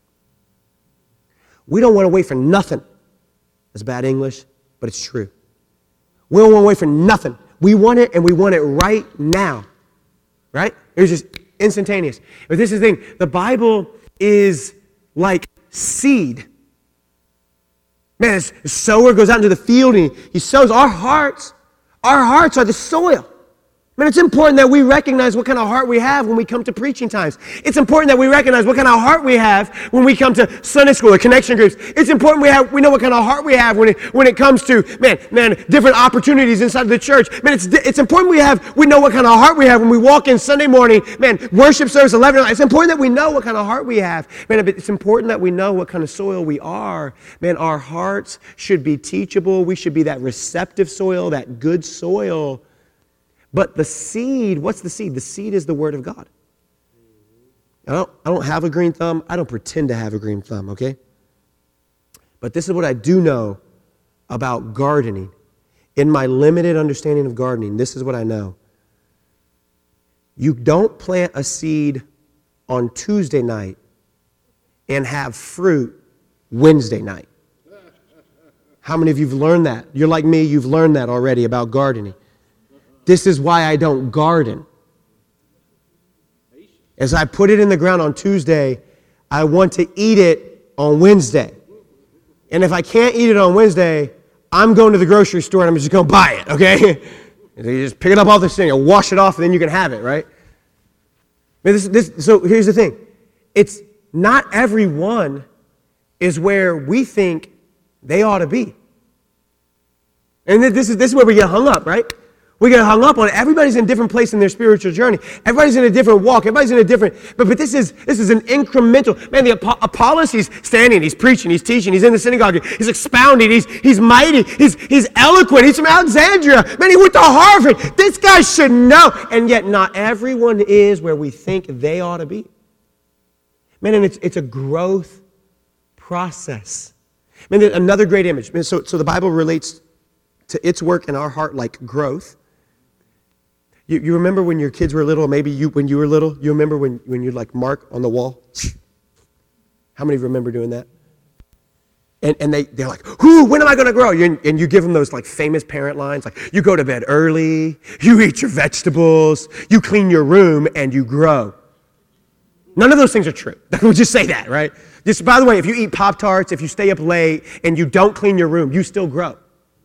We don't want to wait for nothing. That's bad English, but it's true. We don't want to wait for nothing. We want it, and we want it right now. Right? It's just instantaneous. But this is the thing. The Bible is like seed. Man, the sower goes out into the field and he, he sows our hearts. Our hearts are the soil. Man, it's important that we recognize what kind of heart we have when we come to preaching times. It's important that we recognize what kind of heart we have when we come to Sunday school or connection groups. It's important we have we know what kind of heart we have when it when it comes to man, man, different opportunities inside of the church. Man, it's it's important we have we know what kind of heart we have when we walk in Sunday morning. Man, worship service eleven. It's important that we know what kind of heart we have. Man, it's important that we know what kind of soil we are. Man, our hearts should be teachable. We should be that receptive soil, that good soil. But the seed, what's the seed? The seed is the Word of God. I don't, I don't have a green thumb. I don't pretend to have a green thumb, okay? But this is what I do know about gardening. In my limited understanding of gardening, this is what I know. You don't plant a seed on Tuesday night and have fruit Wednesday night. How many of you have learned that? You're like me, you've learned that already about gardening. This is why I don't garden. As I put it in the ground on Tuesday, I want to eat it on Wednesday. And if I can't eat it on Wednesday, I'm going to the grocery store and I'm just going to buy it, okay? So you just pick it up off the thing, you wash it off, and then you can have it, right? This, this, so here's the thing. It's not everyone is where we think they ought to be. And this is, this is where we get hung up, right? We get hung up on it. Everybody's in a different place in their spiritual journey. Everybody's in a different walk. Everybody's in a different, but, but this is this is an incremental. Man, the Apollos, he's standing, he's preaching, he's teaching, he's in the synagogue, he's expounding, he's he's mighty, he's he's eloquent, he's from Alexandria. Man, he went to Harvard. This guy should know. And yet not everyone is where we think they ought to be. Man, and it's it's a growth process. Man, another great image. Man, so, so the Bible relates to its work in our heart like growth. You, you remember when your kids were little, maybe you when you were little, you remember when, when you'd like mark on the wall? How many of you remember doing that? And and they, they're like, whoo, when am I going to grow? You, and you give them those like famous parent lines, like you go to bed early, you eat your vegetables, you clean your room, and you grow. None of those things are true. We'll just say that, right? Just by the way, if you eat Pop-Tarts, if you stay up late, and you don't clean your room, you still grow.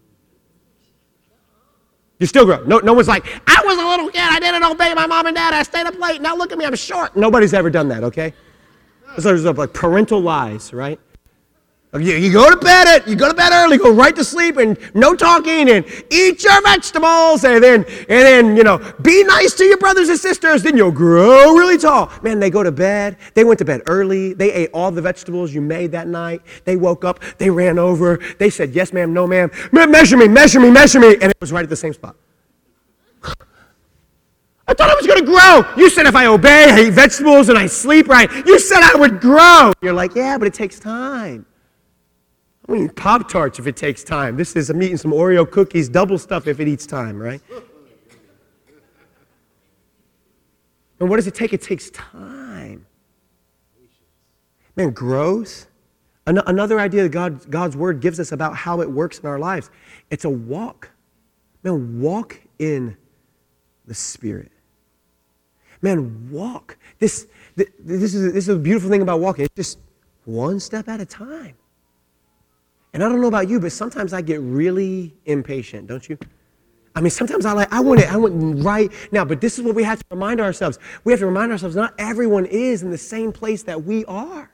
You still grow. No, no one's like, I was a little kid, I didn't obey my mom and dad, I stayed up late, now look at me, I'm short. Nobody's ever done that, okay? So there's like parental lies, right? You, you go to bed at, you go to bed early, go right to sleep, and no talking, and eat your vegetables, and then, and then, you know, be nice to your brothers and sisters, then you'll grow really tall. Man, they go to bed, they went to bed early, they ate all the vegetables you made that night, they woke up, they ran over, they said, yes ma'am, no ma'am, measure me, measure me, measure me, and it was right at the same spot. I thought I was going to grow. You said if I obey, I eat vegetables, and I sleep right, you said I would grow. You're like, yeah, but it takes time. I'm eating Pop-Tarts if it takes time. This is, I'm eating some Oreo cookies, double stuff if it eats time, right? And what does it take? It takes time. Man, growth. An- another idea that God, God's Word gives us about how it works in our lives. It's a walk. Man, walk in the Spirit. Man, walk. This, this, is, this is a beautiful thing about walking. It's just one step at a time. And I don't know about you, but sometimes I get really impatient, don't you? I mean, sometimes I like, I want it, I want right now, but this is what we have to remind ourselves. We have to remind ourselves not everyone is in the same place that we are.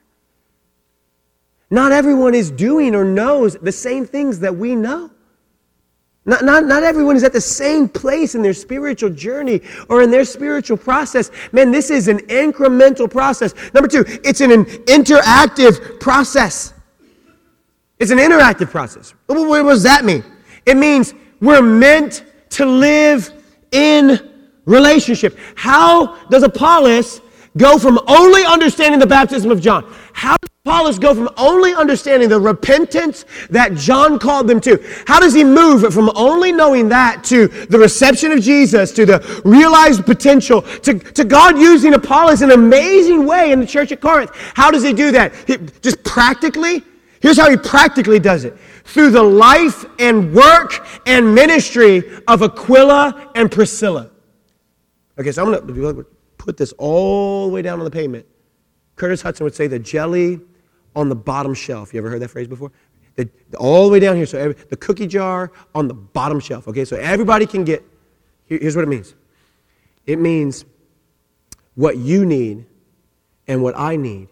Not everyone is doing or knows the same things that we know. Not, not, not everyone is at the same place in their spiritual journey or in their spiritual process. Man, this is an incremental process. Number two, it's an, an interactive process. It's an interactive process. What does that mean? It means we're meant to live in relationship. How does Apollos go from only understanding the baptism of John? How does Apollos go from only understanding the repentance that John called them to? How does he move from only knowing that to the reception of Jesus, to the realized potential, to, to God using Apollos in an amazing way in the church at Corinth? How does he do that? He, just practically? Here's how he practically does it. Through the life and work and ministry of Aquila and Priscilla. Okay, so I'm going to put this all the way down on the pavement. Curtis Hudson would say the jelly on the bottom shelf. You ever heard that phrase before? The, all the way down here. So every, the cookie jar on the bottom shelf. Okay, so everybody can get, here, here's what it means. It means what you need and what I need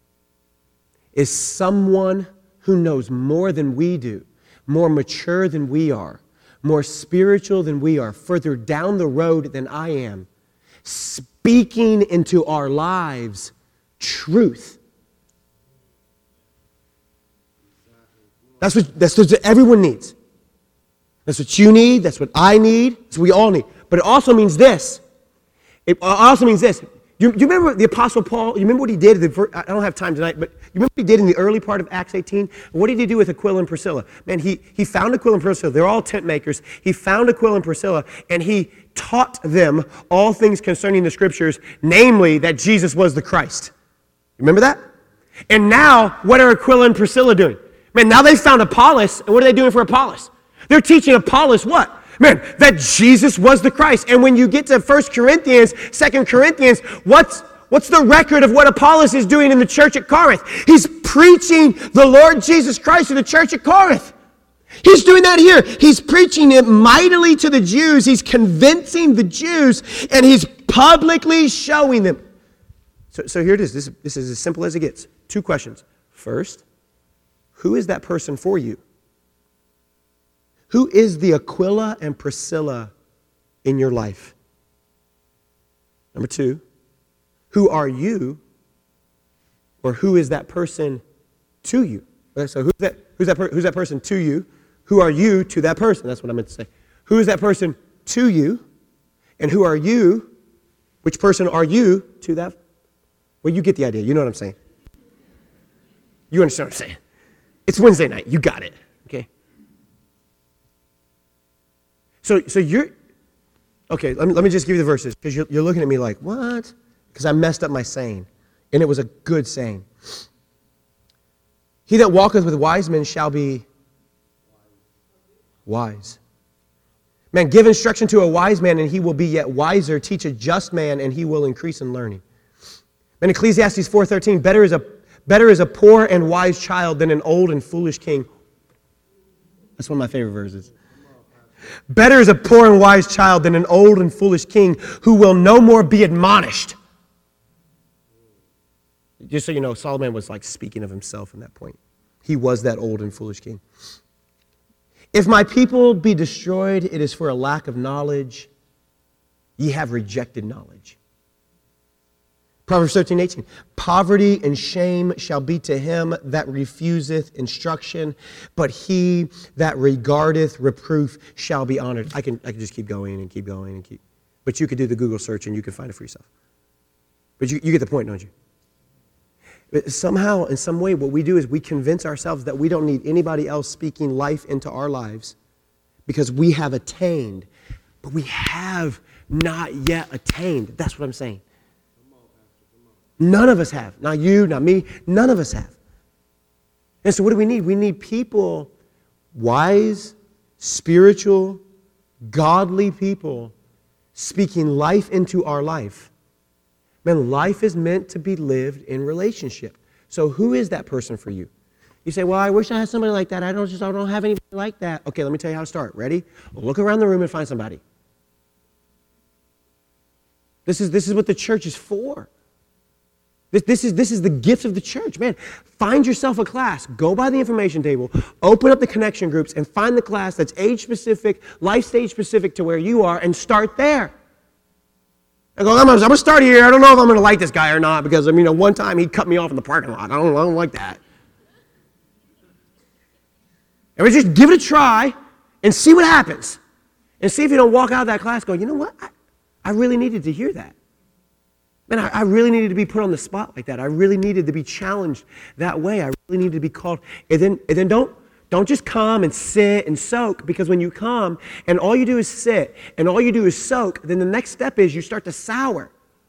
is someone who knows more than we do, more mature than we are, more spiritual than we are, further down the road than I am, speaking into our lives truth. That's what, that's what everyone needs. That's what you need, that's what I need, that's what we all need. But it also means this. It also means this. You, you remember the Apostle Paul? You remember what he did? The, I don't have time tonight, but you remember what he did in the early part of Acts eighteen? What did he do with Aquila and Priscilla? Man, he, he found Aquila and Priscilla. They're all tent makers. He found Aquila and Priscilla, and he taught them all things concerning the Scriptures, namely that Jesus was the Christ. Remember that? And now, what are Aquila and Priscilla doing? Man, now they found Apollos, and what are they doing for Apollos? They're teaching Apollos what? Man, that Jesus was the Christ. And when you get to First Corinthians, Second Corinthians, what's, what's the record of what Apollos is doing in the church at Corinth? He's preaching the Lord Jesus Christ to the church at Corinth. He's doing that here. He's preaching it mightily to the Jews. He's convincing the Jews, and he's publicly showing them. So, so here it is. This, this is as simple as it gets. Two questions. First, who is that person for you? Who is the Aquila and Priscilla in your life? Number two, who are you, or who is that person to you? Okay, so who's that, who's, that per, who's that person to you? Who are you to that person? That's what I meant to say. Who is that person to you, and who are you, which person are you to that? Well, you get the idea. You know what I'm saying. You understand what I'm saying. It's Wednesday night. You got it. Okay? So, so you're, okay, let me, let me just give you the verses, because you're, you're looking at me like, what? Because I messed up my saying, and it was a good saying. He that walketh with wise men shall be wise. Man, give instruction to a wise man, and he will be yet wiser. Teach a just man, and he will increase in learning. And Ecclesiastes four thirteen, better is a better is a poor and wise child than an old and foolish king. That's one of my favorite verses. Better is a poor and wise child than an old and foolish king who will no more be admonished. Just so you know, Solomon was like speaking of himself in that point. He was that old and foolish king. If my people be destroyed, it is for a lack of knowledge. Ye have rejected knowledge. Proverbs thirteen, eighteen. Poverty and shame shall be to him that refuseth instruction, but he that regardeth reproof shall be honored. I can, I can just keep going and keep going and keep. But you could do the Google search and you can find it for yourself. But you, you get the point, don't you? But somehow, in some way, what we do is we convince ourselves that we don't need anybody else speaking life into our lives because we have attained. But we have not yet attained. That's what I'm saying. None of us have. Not you, not me. None of us have. And so what do we need? We need people, wise, spiritual, godly people, speaking life into our life. Man, life is meant to be lived in relationship. So who is that person for you? You say, well, I wish I had somebody like that. I don't just I don't have anybody like that. Okay, let me tell you how to start. Ready? Look around the room and find somebody. This is, this is what the church is for. This, this, is, this is the gift of the church, man. Find yourself a class. Go by the information table. Open up the connection groups and find the class that's age-specific, life stage-specific to where you are and start there. I go, I'm going to start here. I don't know if I'm going to like this guy or not because, I mean, at one time he cut me off in the parking lot. I don't, I don't like that. And we just give it a try and see what happens. And see if you don't walk out of that class going, you know what? I, I really needed to hear that. Man, I, I really needed to be put on the spot like that. I really needed to be challenged that way. I really needed to be called. And then, and then don't, don't just come and sit and soak, because when you come and all you do is sit and all you do is soak, then the next step is you start to sour.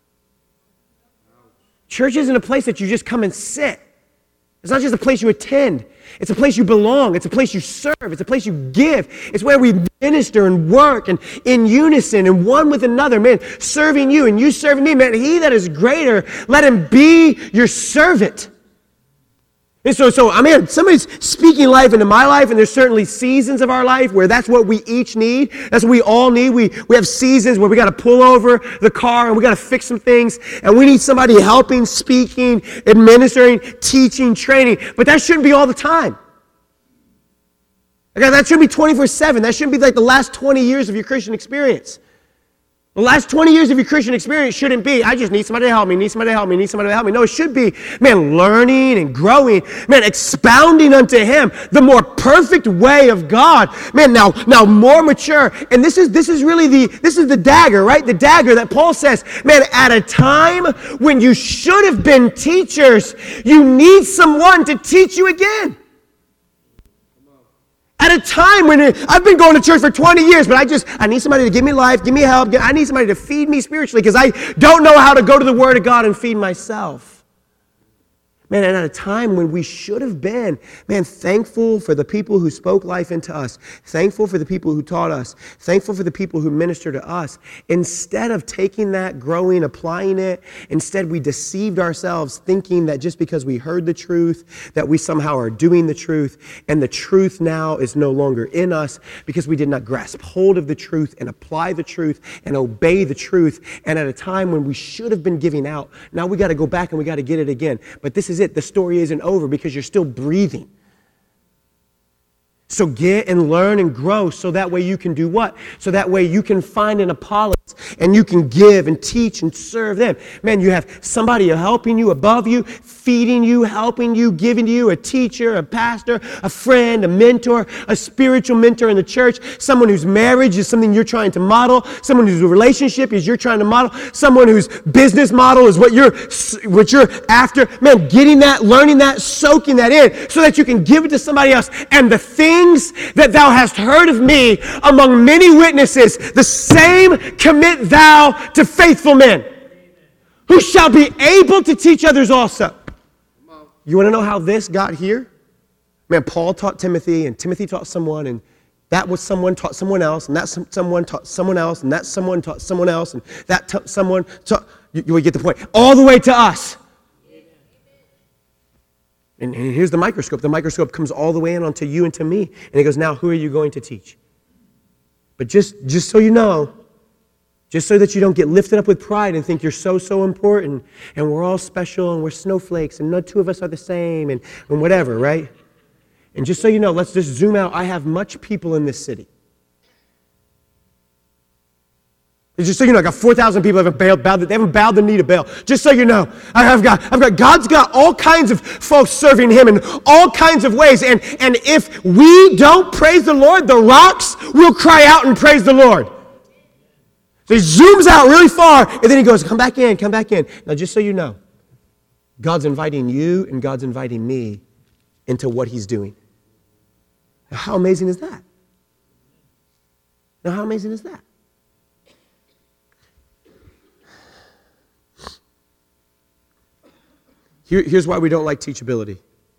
Church isn't a place that you just come and sit. It's not just a place you attend. It's a place you belong. It's a place you serve. It's a place you give. It's where we minister and work and in unison and one with another. Man, serving you and you serving me. Man, he that is greater, let him be your servant. And so, so I mean, somebody's speaking life into my life, and there's certainly seasons of our life where that's what we each need. That's what we all need. We, we have seasons where we got to pull over the car and we got to fix some things, and we need somebody helping, speaking, administering, teaching, training. But that shouldn't be all the time. Okay, that shouldn't be twenty-four seven. That shouldn't be like the last twenty years of your Christian experience. The last twenty years of your Christian experience shouldn't be, I just need somebody to help me, need somebody to help me, need somebody to help me. No, it should be, man, learning and growing, man, expounding unto him the more perfect way of God. Man, now, now more mature. And this is this is really the this is the dagger, right? The dagger that Paul says, man, at a time when you should have been teachers, you need someone to teach you again. At a time when it, I've been going to church for twenty years, but I just, I need somebody to give me life, give me help. I need somebody to feed me spiritually because I don't know how to go to the Word of God and feed myself. Man, and at a time when we should have been, man, thankful for the people who spoke life into us, thankful for the people who taught us, thankful for the people who minister to us. Instead of taking that, growing, applying it, instead we deceived ourselves thinking that just because we heard the truth, that we somehow are doing the truth, and the truth now is no longer in us because we did not grasp hold of the truth and apply the truth and obey the truth. And at a time when we should have been giving out, now we got to go back and we got to get it again. But this is it. The story isn't over because you're still breathing. So get and learn and grow so that way you can do what? So that way you can find an Apollos and you can give and teach and serve them. Man, you have somebody helping you above you, feeding you, helping you, giving you a teacher, a pastor, a friend, a mentor, a spiritual mentor in the church, someone whose marriage is something you're trying to model, someone whose relationship is you're trying to model, someone whose business model is what you're, what you're after. Man, getting that, learning that, soaking that in so that you can give it to somebody else. And the thing that thou hast heard of me among many witnesses, the same commit thou to faithful men, who shall be able to teach others also. You want to know how this got here? Man, Paul taught Timothy, and Timothy taught someone, and that was someone taught someone else, and that someone taught someone else, and that someone taught someone else, and that t- someone taught, you, you get the point, all the way to us. And here's the microscope. The microscope comes all the way in onto you and to me. And it goes, now who are you going to teach? But just, just so you know, just so that you don't get lifted up with pride and think you're so, so important and we're all special and we're snowflakes and no two of us are the same and, and whatever, right? And just so you know, let's just zoom out. I have much people in this city. Just so you know, I got four thousand people that haven't bowed, bowed, they haven't bowed the knee to Baal. Just so you know, I have got, I've got, God's got all kinds of folks serving Him in all kinds of ways. And, and if we don't praise the Lord, the rocks will cry out and praise the Lord. So He zooms out really far, and then He goes, come back in, come back in. Now, just so you know, God's inviting you and God's inviting me into what He's doing. Now, how amazing is that? Now, how amazing is that? Here, here's why we don't like teachability.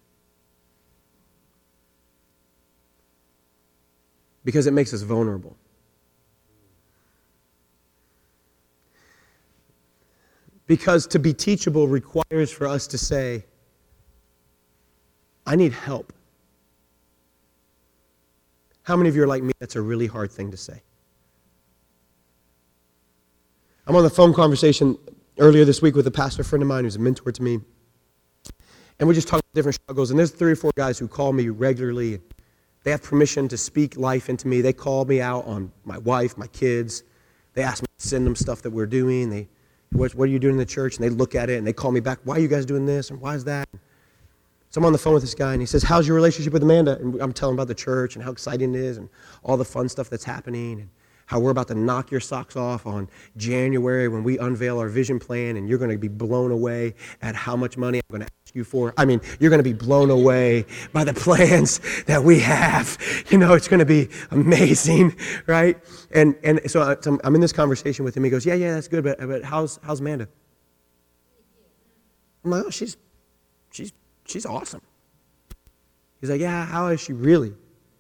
Because it makes us vulnerable. Because to be teachable requires for us to say, I need help. How many of you are like me? That's a really hard thing to say. I'm on the phone conversation earlier this week with a pastor friend of mine who's a mentor to me. And we just talk about different struggles. And there's three or four guys who call me regularly. They have permission to speak life into me. They call me out on my wife, my kids. They ask me to send them stuff that we're doing. They, what, what are you doing in the church? And they look at it and they call me back. Why are you guys doing this? And why is that? So I'm on the phone with this guy and he says, how's your relationship with Amanda? And I'm telling him about the church and how exciting it is and all the fun stuff that's happening and how we're about to knock your socks off on January when we unveil our vision plan and you're going to be blown away at how much money I'm going to ask you for. I mean, you're going to be blown away by the plans that we have. You know, it's going to be amazing, right? And and so, I, so I'm in this conversation with him. He goes, yeah, yeah, that's good, but, but how's how's Amanda? I'm like, oh, she's, she's, she's awesome. He's like, yeah, how is she really?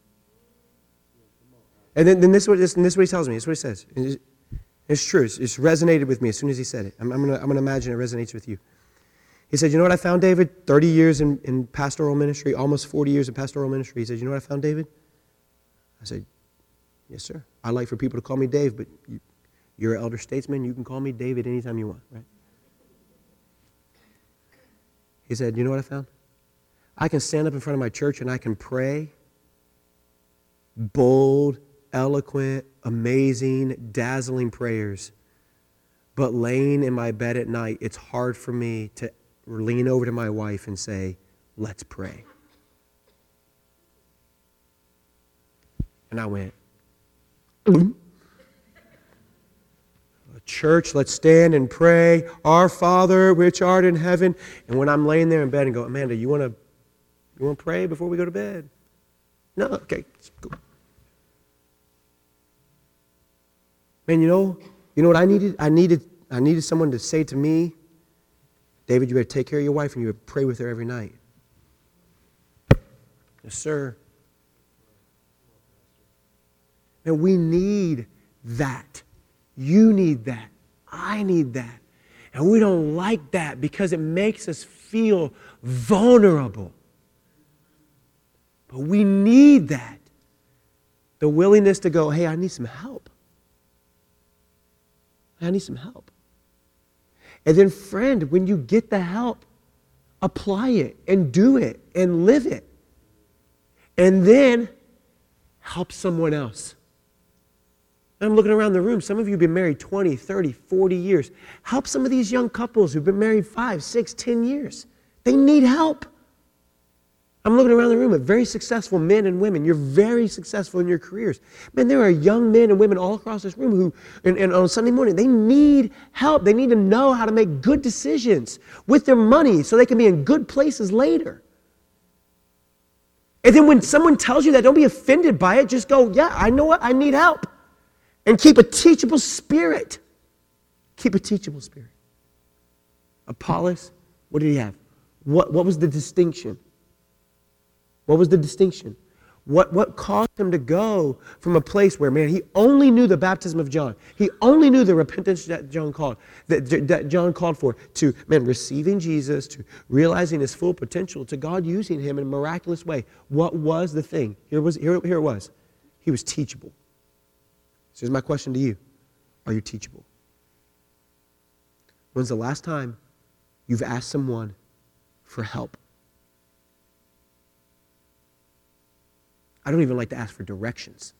And then, then this, is what, this, and this is what he tells me. This is what he says. It's, it's true. It's, it's resonated with me as soon as he said it. I'm, I'm going I'm to imagine it resonates with you. He said, you know what I found, David? thirty years in, in pastoral ministry, almost forty years in pastoral ministry. He said, you know what I found, David? I said, yes, sir. I like for people to call me Dave, but you, you're an elder statesman. You can call me David anytime you want, right? He said, you know what I found? I can stand up in front of my church and I can pray bold, eloquent, amazing, dazzling prayers. But laying in my bed at night, it's hard for me to lean over to my wife and say, let's pray. And I went, church, let's stand and pray. Our Father, which art in heaven. And when I'm laying there in bed and go, Amanda, you want to you want to pray before we go to bed? No, okay, go. Man, you know, you know what I needed? I needed, I needed someone to say to me, David, you better take care of your wife and you better pray with her every night. Yes, sir. And we need that. You need that. I need that. And we don't like that because it makes us feel vulnerable. But we need that. The willingness to go, hey, I need some help. I need some help. And then, friend, when you get the help, apply it and do it and live it. And then help someone else. I'm looking around the room. Some of you have been married twenty, thirty, forty years. Help some of these young couples who've been married five, six, ten years. They need help. I'm looking around the room at very successful men and women. You're very successful in your careers. Man, there are young men and women all across this room who, and, and on Sunday morning, they need help. They need to know how to make good decisions with their money so they can be in good places later. And then when someone tells you that, don't be offended by it. Just go, yeah, I know what, I need help. And keep a teachable spirit. Keep a teachable spirit. Apollos, what did he have? What, what was the distinction? What was the distinction? What, what caused him to go from a place where, man, he only knew the baptism of John. He only knew the repentance that John called, that, that John called for, to, man, receiving Jesus, to realizing his full potential, to God using him in a miraculous way. What was the thing? Here, was, here, here it was. He was teachable. So here's my question to you. Are you teachable? When's the last time you've asked someone for help? I don't even like to ask for directions.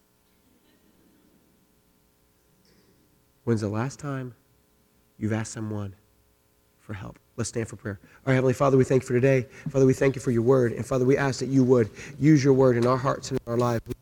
When's the last time you've asked someone for help? Let's stand for prayer. Our Heavenly Father, we thank you for today. Father, we thank you for your word. And Father, we ask that you would use your word in our hearts and in our lives. We